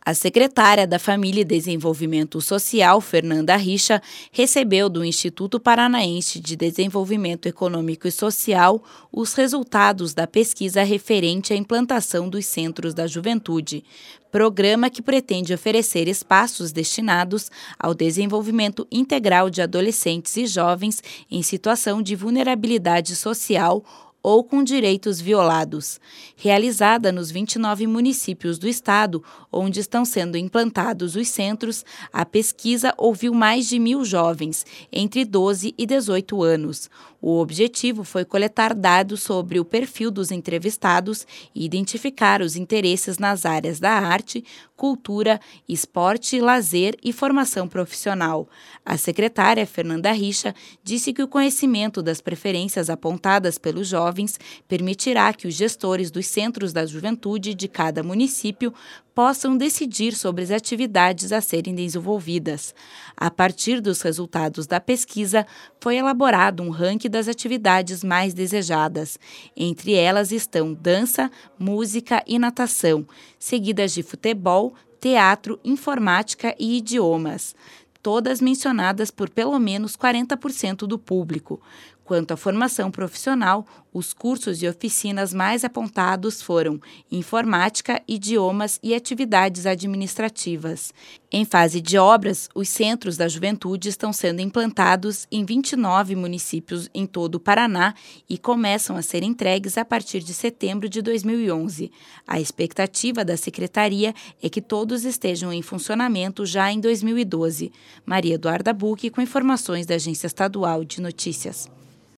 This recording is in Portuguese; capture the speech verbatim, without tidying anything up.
A secretária da Família e Desenvolvimento Social, Fernanda Richa, recebeu do Instituto Paranaense de Desenvolvimento Econômico e Social os resultados da pesquisa referente à implantação dos Centros da Juventude, programa que pretende oferecer espaços destinados ao desenvolvimento integral de adolescentes e jovens em situação de vulnerabilidade social ou com direitos violados. Realizada nos vinte e nove municípios do estado, onde estão sendo implantados os centros, a pesquisa ouviu mais de mil jovens, entre doze e dezoito anos. O objetivo foi coletar dados sobre o perfil dos entrevistados e identificar os interesses nas áreas da arte, cultura, esporte, lazer e formação profissional. A secretária Fernanda Richa disse que o conhecimento das preferências apontadas pelos jovens permitirá que os gestores dos centros da juventude de cada município possam decidir sobre as atividades a serem desenvolvidas. A partir dos resultados da pesquisa, foi elaborado um ranking das atividades mais desejadas. Entre elas estão dança, música e natação, seguidas de futebol, teatro, informática e idiomas, todas mencionadas por pelo menos quarenta por cento do público. Quanto à formação profissional, os cursos e oficinas mais apontados foram informática, idiomas e atividades administrativas. Em fase de obras, os centros da juventude estão sendo implantados em vinte e nove municípios em todo o Paraná e começam a ser entregues a partir de setembro de dois mil e onze. A expectativa da secretaria é que todos estejam em funcionamento já em dois mil e doze. Maria Eduarda Bucchi, com informações da Agência Estadual de Notícias.